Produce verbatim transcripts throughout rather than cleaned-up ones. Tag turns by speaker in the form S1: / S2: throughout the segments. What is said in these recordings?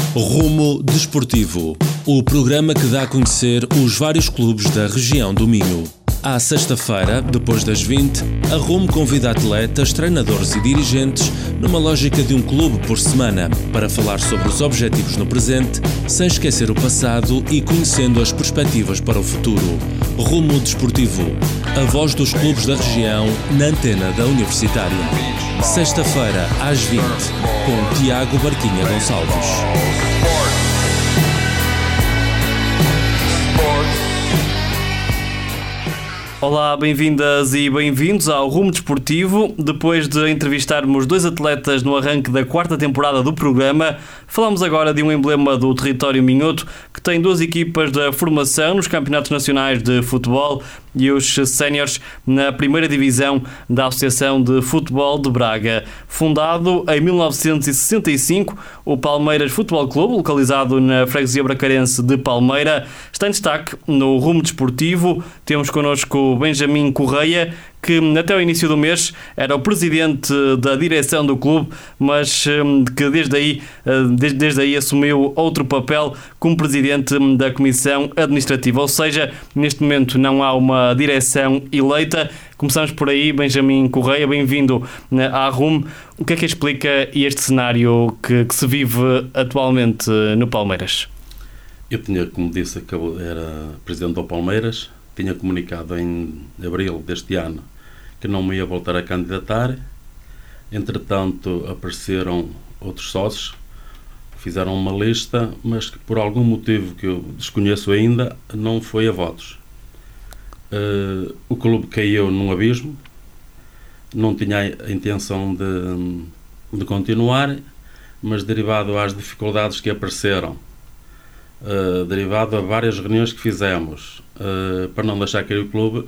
S1: Rumo Desportivo, o programa que dá a conhecer os vários clubes da região do Minho. À sexta-feira, depois das vinte, a Rumo convida atletas, treinadores e dirigentes numa lógica de um clube por semana para falar sobre os objetivos no presente, sem esquecer o passado e conhecendo as perspectivas para o futuro. Rumo Desportivo, a voz dos clubes da região na antena da Universitária. Sexta-feira, às vinte, com Tiago Barquinha Gonçalves.
S2: Olá, bem-vindas e bem-vindos ao Rumo Desportivo. Depois de entrevistarmos dois atletas no arranque da quarta temporada do programa, falamos agora de um emblema do território minhoto que tem duas equipas da formação nos campeonatos nacionais de futebol e os séniores na primeira divisão da Associação de Futebol de Braga. Fundado em mil novecentos e sessenta e cinco, o Palmeiras Futebol Clube, localizado na freguesia bracarense de Palmeira, está em destaque no Rumo Desportivo. Temos connosco o Benjamin Correia, que até o início do mês era o presidente da direção do clube, mas que desde aí, desde, desde aí assumiu outro papel como presidente da comissão administrativa, ou seja, neste momento não há uma direção eleita. Começamos por aí, Benjamin Correia, bem-vindo à Rumo. O que é que explica este cenário que, que se vive atualmente no Palmeiras?
S3: Eu tinha, como disse, era presidente do Palmeiras. Tinha comunicado em abril deste ano que não me ia voltar a candidatar. Entretanto, apareceram outros sócios, fizeram uma lista, mas que por algum motivo que eu desconheço ainda, não foi a votos. Uh, o clube caiu num abismo, não tinha a intenção de, de continuar, mas derivado às dificuldades que apareceram, Uh, derivado a várias reuniões que fizemos uh, para não deixar cair o clube,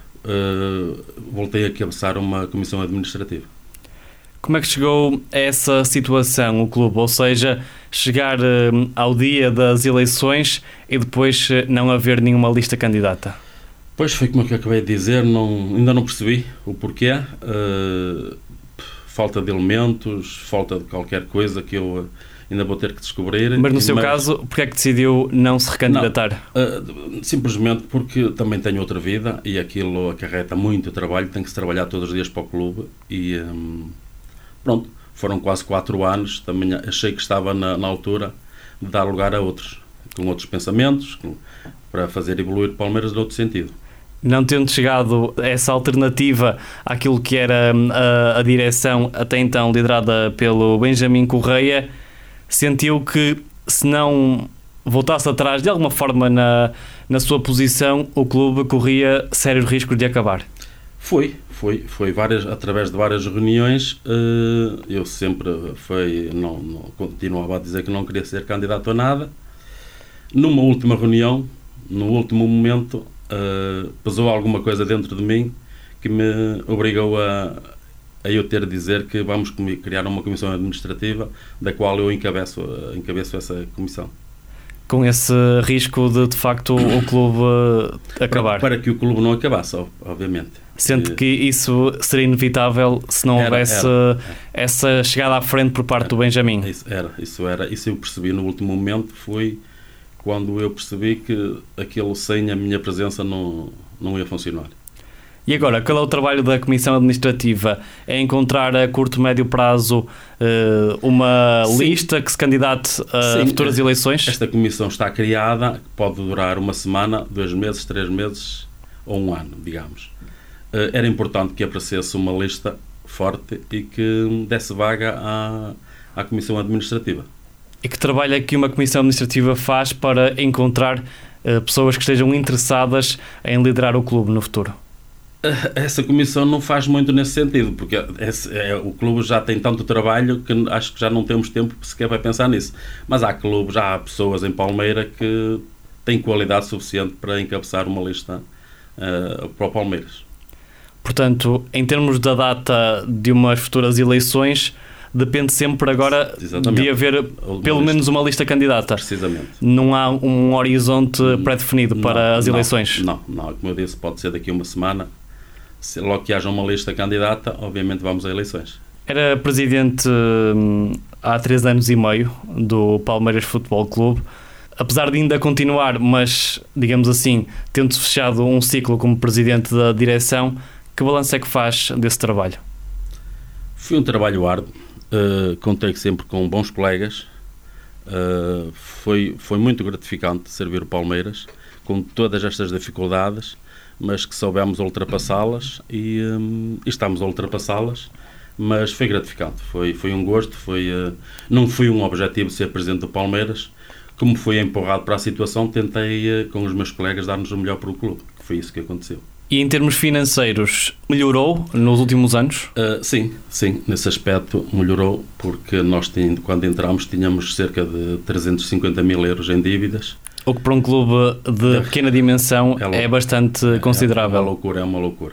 S3: uh, voltei a cabeçar uma comissão administrativa.
S2: Como é que chegou a essa situação o clube? Ou seja, chegar uh, ao dia das eleições e depois uh, não haver nenhuma lista candidata?
S3: Pois foi como eu acabei de dizer, não, ainda não percebi o porquê. Uh, falta de elementos, falta de qualquer coisa que eu ainda vou ter que descobrir.
S2: Mas no seu
S3: mas,
S2: caso, porque é que decidiu não se recandidatar?
S3: Não, uh, simplesmente porque também tenho outra vida e aquilo acarreta muito trabalho, tenho que se trabalhar todos os dias para o clube e um, pronto, foram quase quatro anos, também achei que estava na, na altura de dar lugar a outros, com outros pensamentos, com, para fazer evoluir o Palmeiras noutro sentido.
S2: Não tendo chegado a essa alternativa àquilo que era a, a direção até então liderada pelo Benjamin Correia, sentiu que se não voltasse atrás de alguma forma na, na sua posição, o clube corria sérios riscos de acabar?
S3: Foi, foi, foi várias, através de várias reuniões. Eu sempre foi, não, não, continuava a dizer que não queria ser candidato a nada. Numa última reunião, no último momento, pesou alguma coisa dentro de mim que me obrigou a a eu ter de dizer que vamos criar uma comissão administrativa da qual eu encabeço, encabeço essa comissão.
S2: Com esse risco de, de facto, o clube acabar?
S3: Para, para que o clube não acabasse, obviamente.
S2: Sente que isso seria inevitável se não era, houvesse era, era. essa chegada à frente por parte era, do Benjamin?
S3: Isso era, isso era. Isso eu percebi no último momento, foi quando eu percebi que aquilo sem a minha presença não, não ia funcionar.
S2: E agora, qual é o trabalho da Comissão Administrativa? É encontrar a curto, médio prazo uma Sim. lista que se candidate a Sim, futuras eleições?
S3: Esta comissão está criada, pode durar uma semana, dois meses, três meses ou um ano, digamos. Era importante que aparecesse uma lista forte e que desse vaga à, à Comissão Administrativa.
S2: E que trabalho é que uma Comissão Administrativa faz para encontrar uh, pessoas que estejam interessadas em liderar o clube no futuro?
S3: Essa comissão não faz muito nesse sentido, porque esse, é, o clube já tem tanto trabalho que acho que já não temos tempo sequer para pensar nisso. Mas há clubes, já há pessoas em Palmeira que têm qualidade suficiente para encabeçar uma lista uh, para o Palmeiras.
S2: Portanto, em termos da data de umas futuras eleições, depende sempre agora Exatamente. de haver uma pelo lista. menos uma lista candidata.
S3: Precisamente.
S2: Não há um horizonte pré-definido não, para as
S3: não,
S2: eleições?
S3: Não, não, como eu disse, pode ser daqui a uma semana. Se logo que haja uma lista candidata, obviamente vamos a eleições.
S2: Era presidente hum, há três anos e meio do Palmeiras Futebol Clube. Apesar de ainda continuar, mas, digamos assim, tendo-se fechado um ciclo como presidente da direção, que balanço é que faz desse trabalho?
S3: Foi um trabalho árduo, uh, contei sempre com bons colegas, uh, foi, foi muito gratificante servir o Palmeiras, com todas estas dificuldades, mas que soubemos ultrapassá-las e, um, e estamos a ultrapassá-las. Mas foi gratificante, foi, foi um gosto, foi, uh, não foi um objetivo ser presidente do Palmeiras, como fui empurrado para a situação, tentei uh, com os meus colegas dar-nos o melhor para o clube, que foi isso que aconteceu.
S2: E em termos financeiros, melhorou nos últimos anos?
S3: Uh, sim, sim, nesse aspecto melhorou, porque nós tínhamos, quando entramos tínhamos cerca de trezentos e cinquenta mil euros em dívidas.
S2: O que para um clube de é, pequena dimensão é, é bastante
S3: é,
S2: considerável.
S3: É uma loucura, é uma loucura.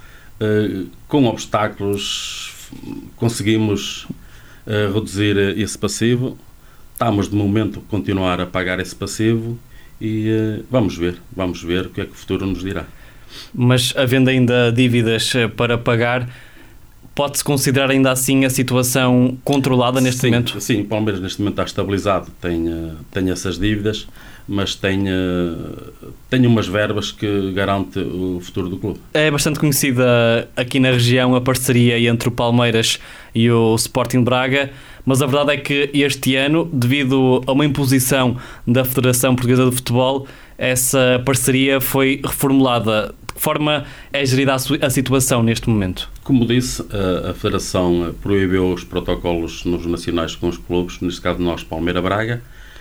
S3: Uh, com obstáculos conseguimos uh, reduzir esse passivo, estamos de momento a continuar a pagar esse passivo e uh, vamos ver, vamos ver o que é que o futuro nos dirá.
S2: Mas havendo ainda dívidas para pagar, pode-se considerar ainda assim a situação controlada neste
S3: sim,
S2: momento?
S3: Sim, o Palmeiras neste momento está estabilizado, tem, uh, tem essas dívidas, mas tem, uh, tem umas verbas que garantem o futuro do clube.
S2: É bastante conhecida aqui na região a parceria entre o Palmeiras e o Sporting Braga, mas a verdade é que este ano, devido a uma imposição da Federação Portuguesa de Futebol, essa parceria foi reformulada. De que forma é gerida a situação neste momento?
S3: Como disse, a, a Federação proibiu os protocolos nos nacionais com os clubes, neste caso nós, Palmeira Braga.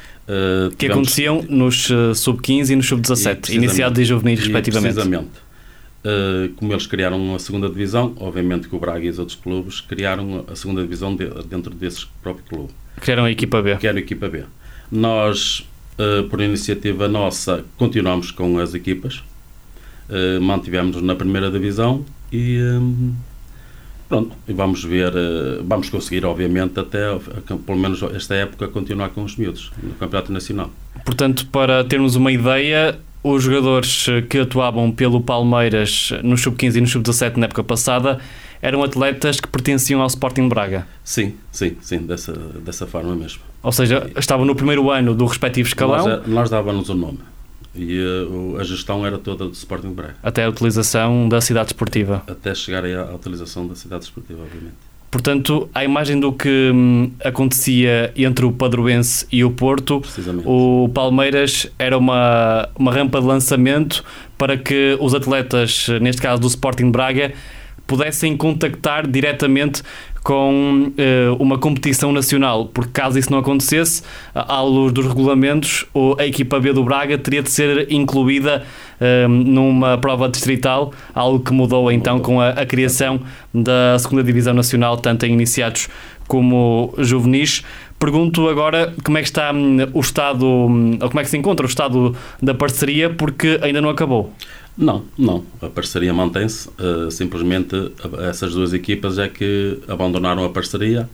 S3: Uh,
S2: que tivemos... aconteciam nos uh, sub quinze e nos sub dezassete, iniciados e juvenis, respectivamente.
S3: Precisamente. Uh, como eles criaram a segunda divisão, obviamente que o Braga e os outros clubes criaram a segunda divisão de, dentro desse próprio clube.
S2: Criaram a equipa B.
S3: Criaram a equipa B. Nós, uh, por iniciativa nossa, continuamos com as equipas, uh, mantivemos-nos na primeira divisão e... Um, Pronto, e vamos ver, vamos conseguir, obviamente, até pelo menos esta época, continuar com os miúdos no Campeonato Nacional.
S2: Portanto, para termos uma ideia, os jogadores que atuavam pelo Palmeiras no sub quinze e no sub dezassete na época passada eram atletas que pertenciam ao Sporting Braga?
S3: Sim, sim, sim, dessa, dessa forma mesmo.
S2: Ou seja, estavam no primeiro ano do respectivo escalão?
S3: Nós, nós dávamos o nome. E a, a gestão era toda do Sporting Braga.
S2: Até a utilização da cidade esportiva.
S3: Até chegar à utilização da cidade esportiva, obviamente.
S2: Portanto, à imagem do que hum, acontecia entre o Padroense e o Porto, o Palmeiras era uma, uma rampa de lançamento para que os atletas, neste caso do Sporting Braga, pudessem contactar diretamente com uh, uma competição nacional, porque caso isso não acontecesse, à luz dos regulamentos, a equipa B do Braga teria de ser incluída uh, numa prova distrital, algo que mudou então com a, a criação da segunda Divisão Nacional, tanto em iniciados como juvenis. Pergunto agora como é que está um, o estado, um, ou como é que se encontra o estado da parceria, porque ainda não acabou.
S3: Não, não. A parceria mantém-se. Uh, simplesmente essas duas equipas é que abandonaram a parceria,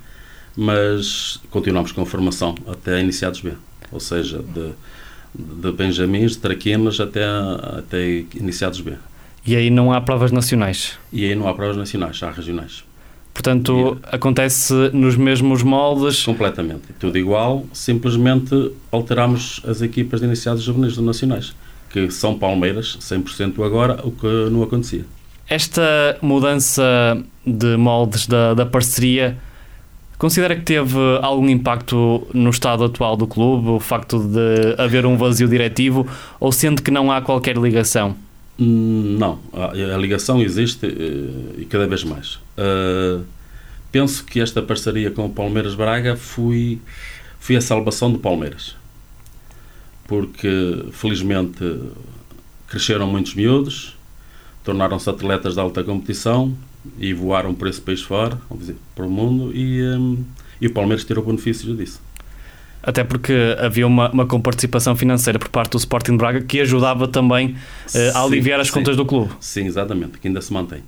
S3: mas continuamos com a formação até iniciados B. Ou seja, de, de benjamins, de traquinas até, até iniciados B.
S2: E aí não há provas nacionais?
S3: E aí não há provas nacionais, há regionais.
S2: Portanto, e, acontece nos mesmos moldes?
S3: Completamente. Tudo igual, simplesmente alteramos as equipas de iniciados juvenis do nacionais, que são Palmeiras, cem por cento agora, o que não acontecia.
S2: Esta mudança de moldes da, da parceria, considera que teve algum impacto no estado atual do clube, o facto de haver um vazio diretivo, ou sendo que não há qualquer ligação?
S3: Não, a, a ligação existe e cada vez mais. Uh, penso que esta parceria com o Palmeiras Braga foi, foi a salvação do Palmeiras. Porque, felizmente, cresceram muitos miúdos, tornaram-se atletas de alta competição e voaram por esse país fora, para o mundo, e, um, e o Palmeiras tirou benefícios disso.
S2: Até porque havia uma, uma comparticipação financeira por parte do Sporting Braga que ajudava também uh, a aliviar sim, as contas
S3: sim.
S2: do clube.
S3: Sim, exatamente, que ainda se mantém.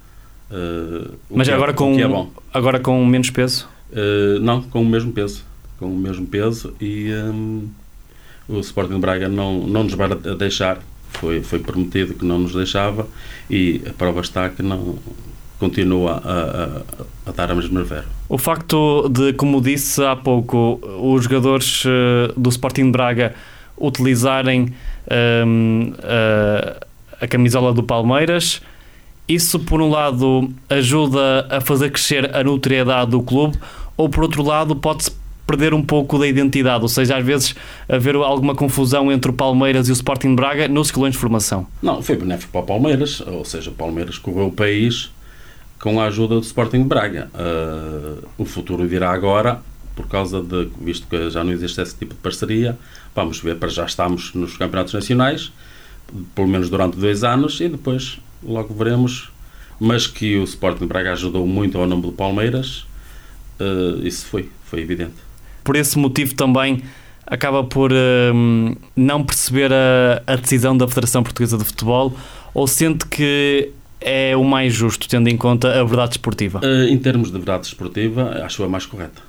S3: Uh,
S2: Mas agora, é, com, é agora com menos peso?
S3: Uh, não, com o mesmo peso. Com o mesmo peso e... Um, o Sporting Braga não, não nos vai deixar, foi, foi prometido que não nos deixava e a prova está que não continua a, a, a dar a mesma verba.
S2: O facto de, como disse há pouco, os jogadores uh, do Sporting de Braga utilizarem um, uh, a camisola do Palmeiras, isso por um lado ajuda a fazer crescer a notoriedade do clube, ou por outro lado pode-se perder um pouco da identidade, ou seja, às vezes haver alguma confusão entre o Palmeiras e o Sporting de Braga nos escalões de formação?
S3: Não, foi benéfico para o Palmeiras, ou seja, o Palmeiras correu o país com a ajuda do Sporting de Braga. Uh, o futuro virá agora, por causa de, visto que já não existe esse tipo de parceria, vamos ver, para já estamos nos campeonatos nacionais, pelo menos durante dois anos, e depois logo veremos, mas que o Sporting de Braga ajudou muito ao nome do Palmeiras, uh, isso foi, foi evidente.
S2: Por esse motivo também acaba por um, não perceber a, a decisão da Federação Portuguesa de Futebol, ou sente que é o mais justo, tendo em conta a verdade esportiva?
S3: Uh, em termos de verdade esportiva, acho a mais correta.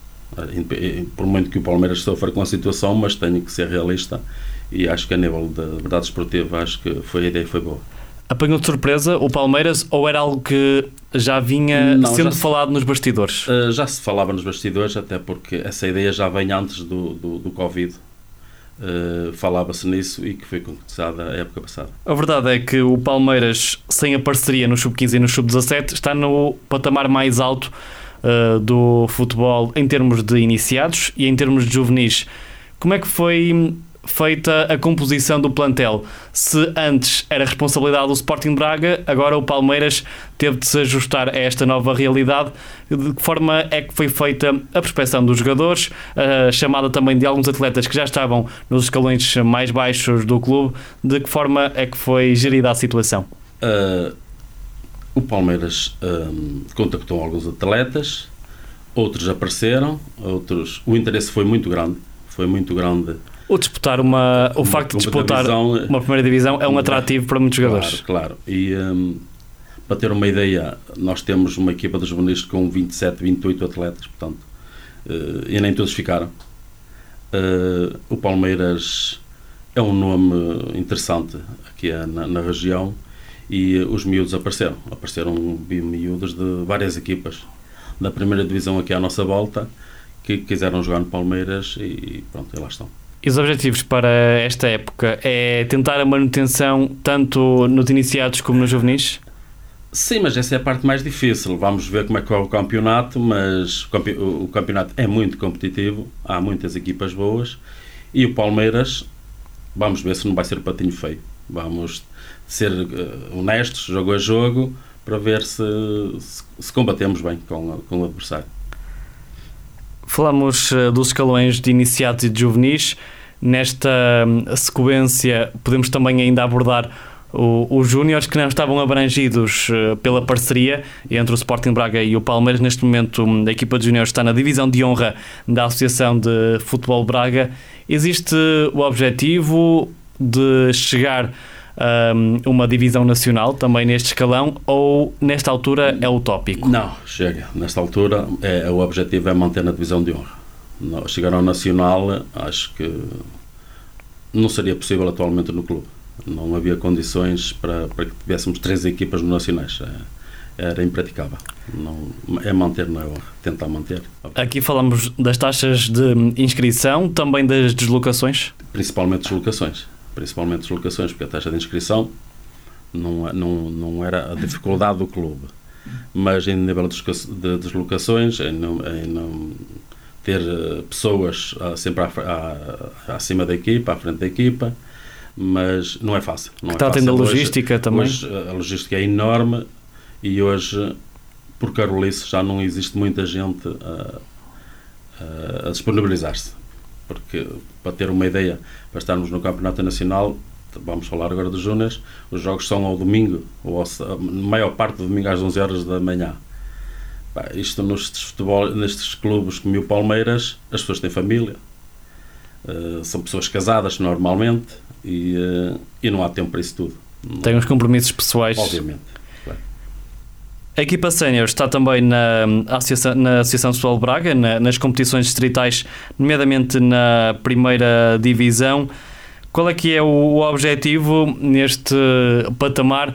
S3: Uh, por muito que o Palmeiras sofra com a situação, mas tenho que ser realista, e acho que a nível de verdade esportiva, acho que foi, a ideia foi boa.
S2: Apanhou de surpresa o Palmeiras, ou era algo que já vinha não, sendo já se, falado nos bastidores?
S3: Uh, já se falava nos bastidores, até porque essa ideia já vem antes do, do, do Covid. Uh, falava-se nisso e que foi concretizada a época passada.
S2: A verdade é que o Palmeiras, sem a parceria no sub quinze e no sub dezassete, está no patamar mais alto uh, do futebol em termos de iniciados e em termos de juvenis. Como é que foi feita a composição do plantel? Se antes era responsabilidade do Sporting de Braga, agora o Palmeiras teve de se ajustar a esta nova realidade. De que forma é que foi feita a prospecção dos jogadores, a chamada também de alguns atletas que já estavam nos escalões mais baixos do clube? De que forma é que foi gerida a situação?
S3: Uh, o Palmeiras um, contactou alguns atletas, outros apareceram, outros... O interesse foi muito grande, foi muito grande.
S2: O disputar uma, o facto de disputar divisão, uma primeira divisão é um atrativo para muitos jogadores.
S3: Claro, claro. E um, para ter uma ideia, nós temos uma equipa de juvenis com vinte e sete, vinte e oito atletas, portanto, uh, e nem todos ficaram. Uh, o Palmeiras é um nome interessante aqui na, na região, e uh, os miúdos apareceram. Apareceram miúdos de várias equipas da primeira divisão aqui à nossa volta, que quiseram jogar no Palmeiras, e pronto, e lá estão.
S2: E os objetivos para esta época é tentar a manutenção tanto nos iniciados como nos juvenis?
S3: Sim, mas essa é a parte mais difícil. Vamos ver como é que é o campeonato, mas o, campe... o campeonato é muito competitivo, há muitas equipas boas, e o Palmeiras, vamos ver se não vai ser patinho feio. Vamos ser uh, honestos, jogo a jogo, para ver se, se, se combatemos bem com, com o adversário.
S2: Falamos uh, dos escalões de iniciados e de juvenis. Nesta uh, sequência podemos também ainda abordar o, os júniores, que não estavam abrangidos uh, pela parceria entre o Sporting Braga e o Palmeiras. Neste momento um, a equipa de júniores está na divisão de honra da Associação de Futebol Braga. Existe o objetivo de chegar a um, uma divisão nacional também neste escalão, ou nesta altura é utópico?
S3: Não, chega. Nesta altura é, o objetivo é manter na divisão de honra. Chegar ao nacional, acho que não seria possível atualmente no clube. Não havia condições para, para que tivéssemos três equipas no nacionais. Era impraticável. Não, é manter na honra, tentar manter.
S2: Aqui falamos das taxas de inscrição, também das deslocações? Principalmente
S3: deslocações. Principalmente deslocações, porque a taxa de inscrição não, não, não era a dificuldade do clube. Mas em nível de deslocações, em não, em não ter pessoas sempre à, à, acima da equipa, à frente da equipa, mas não é fácil. Não
S2: está é fácil. Tendo a logística
S3: hoje,
S2: também?
S3: Hoje a logística é enorme, e hoje, por Carolice, já não existe muita gente a, a, a disponibilizar-se. Porque, para ter uma ideia, para estarmos no Campeonato Nacional, vamos falar agora dos júniores, os jogos são ao domingo, ou ao, a maior parte do domingo às onze horas da manhã. Bah, isto nestes, futebol, nestes clubes como o Palmeiras, as pessoas têm família, uh, são pessoas casadas normalmente, e, uh, e não há tempo para isso tudo.
S2: Tem uns compromissos pessoais.
S3: Obviamente. Claro.
S2: A equipa sénior está também na Associação, na Associação de Futebol Braga, na, nas competições distritais, nomeadamente na primeira divisão. Qual é que é o, o objetivo neste patamar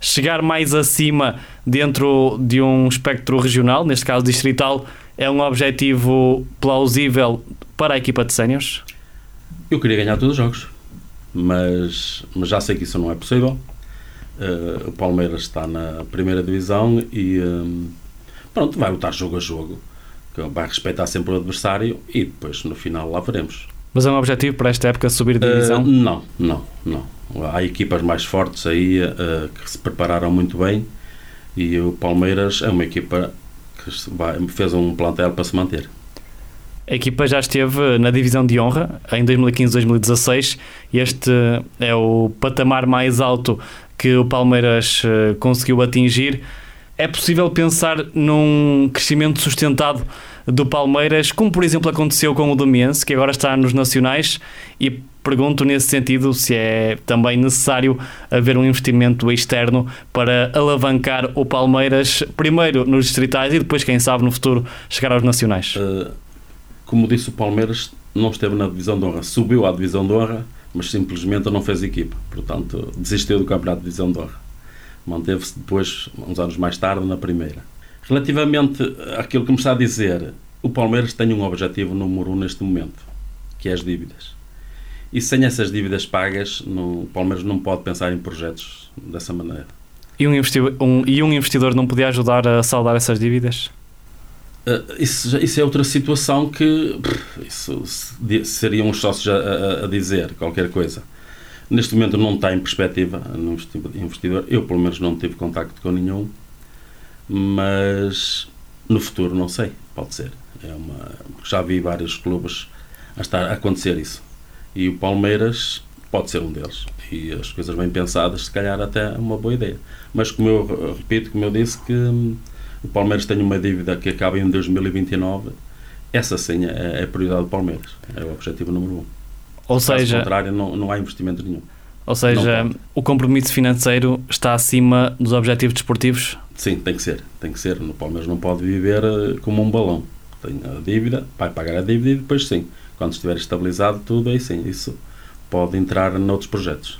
S2: chegar mais acima dentro de um espectro regional, neste caso distrital, é um objetivo plausível para a equipa de séniores?
S3: Eu queria ganhar todos os jogos, mas, mas já sei que isso não é possível. Uh, o Palmeiras está na primeira divisão e um, pronto, vai lutar jogo a jogo, vai respeitar sempre o adversário e depois no final lá veremos.
S2: Mas é um objetivo para esta época subir de divisão?
S3: Uh, não, não, não. Há equipas mais fortes aí uh, que se prepararam muito bem e o Palmeiras é uma equipa que vai, fez um plantel para se manter.
S2: A equipa já esteve na divisão de honra em dois mil e quinze dois mil e dezasseis e este é o patamar mais alto que o Palmeiras uh, conseguiu atingir. É possível pensar num crescimento sustentado do Palmeiras, como por exemplo aconteceu com o Domiense, que agora está nos nacionais, e pergunto nesse sentido se é também necessário haver um investimento externo para alavancar o Palmeiras, primeiro nos distritais e depois, quem sabe, no futuro chegar aos nacionais.
S3: Uh, como disse, o Palmeiras não esteve na divisão de honra, subiu à divisão de honra, mas simplesmente não fez equipa, portanto desistiu do campeonato de divisão de honra. Manteve-se depois, uns anos mais tarde, na primeira. Relativamente àquilo que me está a dizer, o Palmeiras tem um objetivo número um neste momento, que é as dívidas. E sem essas dívidas pagas, no, o Palmeiras não pode pensar em projetos dessa maneira.
S2: E um investidor, um, e um investidor não podia ajudar a saldar essas dívidas?
S3: Uh, isso, isso é outra situação que pff, isso seriam os sócios a, a, a dizer qualquer coisa. Neste momento não está em perspectiva no investidor. Eu, pelo menos, não tive contacto com nenhum. Mas no futuro, não sei. Pode ser. É uma, já vi vários clubes a estar a acontecer isso. E o Palmeiras pode ser um deles. E as coisas bem pensadas, se calhar até é uma boa ideia. Mas, como eu repito, como eu disse, que o Palmeiras tem uma dívida que acaba em dois mil e vinte e nove. Essa, sim, é, é a prioridade do Palmeiras. É o objetivo número um.
S2: Ou seja,
S3: caso contrário, não, não há investimento nenhum.
S2: Ou seja, o compromisso financeiro está acima dos objetivos desportivos?
S3: Sim, tem que ser. Tem que ser. No Palmeiras não pode viver como um balão. Tem a dívida, vai pagar a dívida e depois sim, quando estiver estabilizado tudo, aí sim, isso pode entrar noutros projetos.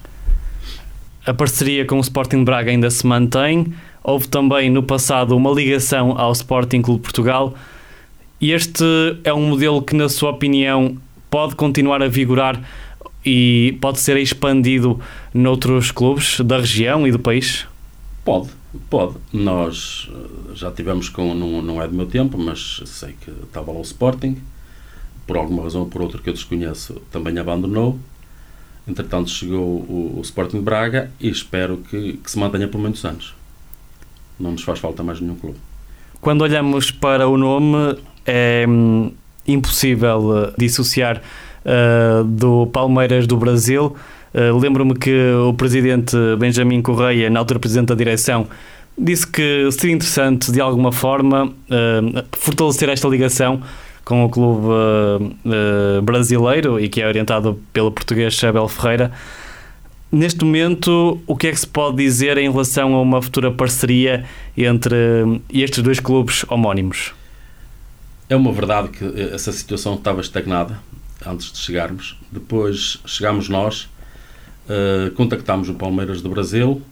S2: A parceria com o Sporting Braga ainda se mantém. Houve também no passado uma ligação ao Sporting Clube Portugal. E este é um modelo que, na sua opinião, pode continuar a vigorar e pode ser expandido noutros clubes da região e do país?
S3: Pode, pode. Nós já tivemos com, não, não é do meu tempo, mas sei que estava lá o Sporting, por alguma razão ou por outra que eu desconheço, também abandonou. Entretanto chegou o, o Sporting Braga e espero que, que se mantenha por muitos anos. Não nos faz falta mais nenhum clube.
S2: Quando olhamos para o nome, é hum, impossível dissociar Uh, do Palmeiras do Brasil. Uh, lembro-me que o presidente Benjamin Correia, na altura presidente da direção, disse que seria interessante de alguma forma uh, fortalecer esta ligação com o clube uh, uh, brasileiro e que é orientado pelo português Abel Ferreira. Neste momento, o que é que se pode dizer em relação a uma futura parceria entre estes dois clubes homónimos?
S3: É uma verdade que essa situação estava estagnada antes de chegarmos. Depois chegámos nós, uh, contactámos o Palmeiras do Brasil,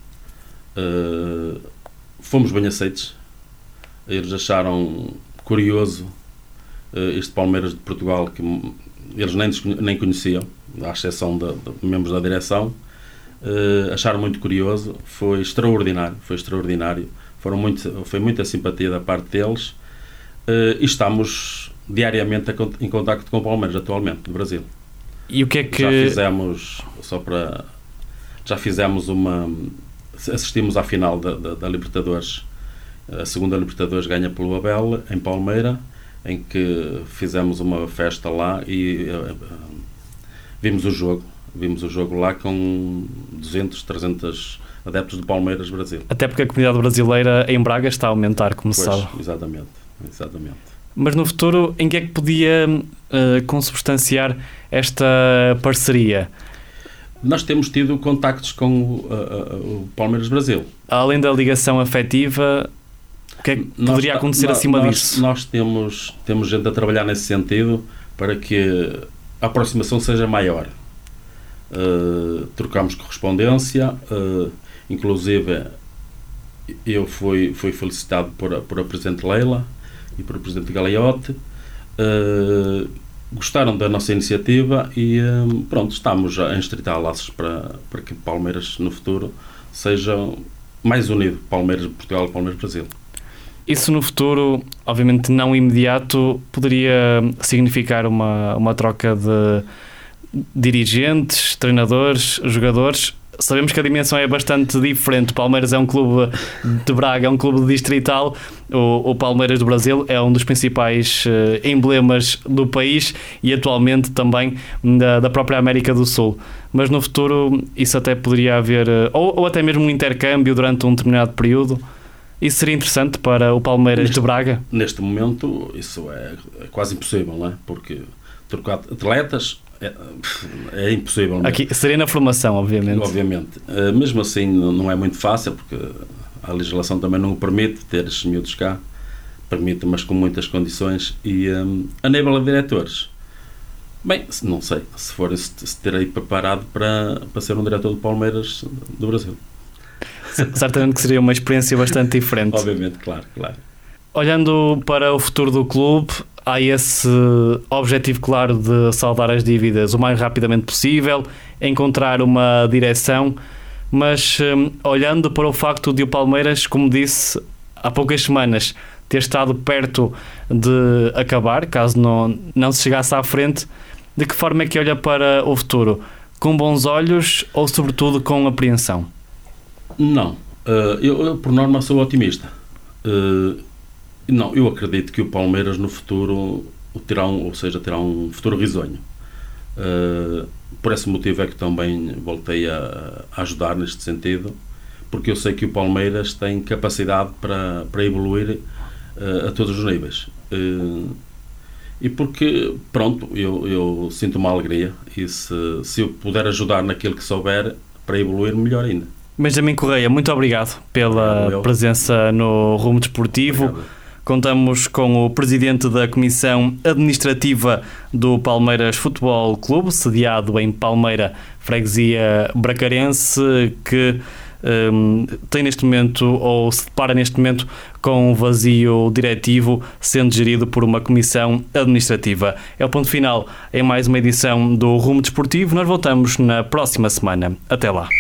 S3: uh, fomos bem aceitos. Eles acharam curioso uh, este Palmeiras de Portugal, que eles nem, nem conheciam, à exceção de, de membros da direção. Uh, acharam muito curioso, foi extraordinário, foi extraordinário. Foram muito, foi muita simpatia da parte deles uh, e estamos diariamente em contacto com o Palmeiras atualmente no Brasil.
S2: E o que é que
S3: já fizemos só para já fizemos uma assistimos à final da, da, da Libertadores, a segunda Libertadores ganha pelo Abel em Palmeira, em que fizemos uma festa lá e uh, vimos o jogo vimos o jogo lá com duzentos, trezentos adeptos do Palmeiras Brasil.
S2: Até porque a comunidade brasileira em Braga está a aumentar, como se sabe.
S3: Exatamente, exatamente.
S2: Mas no futuro, em que é que podia uh, consubstanciar esta parceria?
S3: Nós temos tido contactos com o, uh, uh, o Palmeiras Brasil.
S2: Além da ligação afetiva, o que é que
S3: nós,
S2: poderia acontecer
S3: nós,
S2: acima
S3: nós,
S2: disso?
S3: Nós temos, temos gente a trabalhar nesse sentido para que a aproximação seja maior. Uh, trocamos correspondência, uh, inclusive eu fui, fui felicitado por a, por a Presidente Leila e por o Presidente Galeote. Uh, gostaram da nossa iniciativa e um, pronto, estamos a estreitar laços para, para que Palmeiras no futuro seja mais unido, Palmeiras Portugal e Palmeiras Brasil.
S2: Isso no futuro, obviamente não imediato, poderia significar uma, uma troca de dirigentes, treinadores, jogadores. Sabemos que a dimensão é bastante diferente. O Palmeiras é um clube de Braga, é um clube distrital. O, o Palmeiras do Brasil é um dos principais uh, emblemas do país e atualmente também da, da própria América do Sul. Mas no futuro isso até poderia haver, uh, ou, ou até mesmo um intercâmbio durante um determinado período. Isso seria interessante para o Palmeiras
S3: neste,
S2: de Braga?
S3: Neste momento isso é, é quase impossível, não é? Porque trocar atletas é, é impossível. Mesmo.
S2: Aqui seria na formação, obviamente.
S3: Obviamente. Uh, mesmo assim não é muito fácil, porque a legislação também não o permite ter esses miúdos cá. Permite, mas com muitas condições. E um, a nível de diretores, bem, não sei, se for se, se terei preparado para, para ser um diretor do Palmeiras do Brasil.
S2: Certamente que seria uma experiência bastante diferente.
S3: Obviamente, claro, claro.
S2: Olhando para o futuro do clube, há esse objetivo claro de saldar as dívidas o mais rapidamente possível, encontrar uma direção, mas um, olhando para o facto de o Palmeiras, como disse há poucas semanas, ter estado perto de acabar, caso não, não se chegasse à frente, de que forma é que olha para o futuro? Com bons olhos ou sobretudo com apreensão?
S3: Não, uh, eu, eu por norma sou otimista. Uh, não, eu acredito que o Palmeiras no futuro terá um, ou seja, terá um futuro risonho. Uh, por esse motivo é que também voltei a, a ajudar neste sentido, porque eu sei que o Palmeiras tem capacidade para, para evoluir uh, a todos os níveis. Uh, e porque, pronto, eu, eu sinto uma alegria e se, se eu puder ajudar naquilo que souber para evoluir, melhor ainda.
S2: Benjamin Correia, muito obrigado pela obrigado, presença no Rumo Desportivo. Obrigado. Contamos com o presidente da Comissão Administrativa do Palmeiras Futebol Clube, sediado em Palmeira, freguesia bracarense, que um, tem neste momento, ou se depara neste momento, com um vazio diretivo, sendo gerido por uma comissão administrativa. É o ponto final em mais uma edição do Rumo Desportivo. Nós voltamos na próxima semana. Até lá.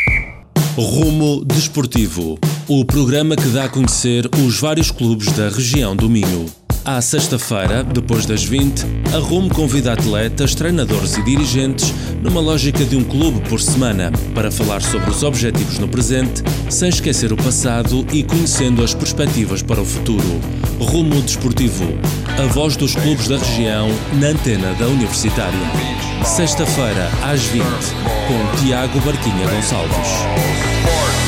S1: Rumo Desportivo, o programa que dá a conhecer os vários clubes da região do Minho. À sexta-feira, depois das vinte, a Rumo convida atletas, treinadores e dirigentes numa lógica de um clube por semana para falar sobre os objetivos no presente, sem esquecer o passado e conhecendo as perspectivas para o futuro. Rumo Desportivo, a voz dos clubes da região na antena da Universitária. Sexta-feira, às vinte, com Tiago Barquinha Gonçalves.